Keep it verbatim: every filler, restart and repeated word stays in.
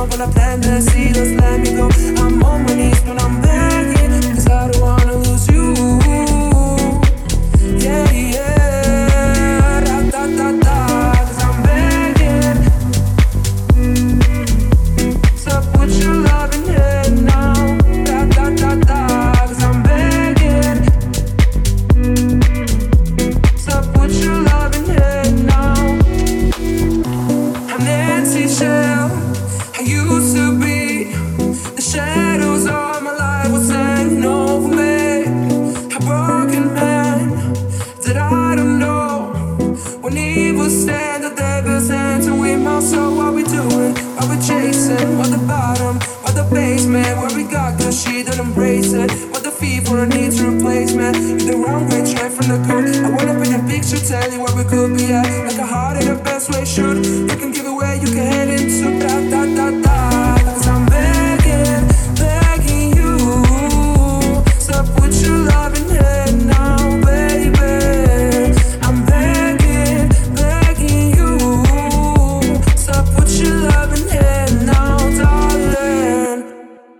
up when I plant the seed, just let me go. I'm on my knees when I'm begging, cause I don't wanna lose you. Yeah, yeah, da da da da, cause I'm begging. So put your love in here now, da da da da, cause I'm begging. So put your love in here now. I'm Nancy Shell, I used to be. The shadows of my life was hanging over me. A broken man that I don't know. When evil stand at devil's hands and we mouth, so what we doing? What we chasing? What the bottom? What the basement? Where we got good, she don't embrace it. What the fee for a needs replacement? You're the wrong way, right from the cold. I went up in a picture, tell you where we could be at. Like a heart in the best way should. You can give away, you can head into.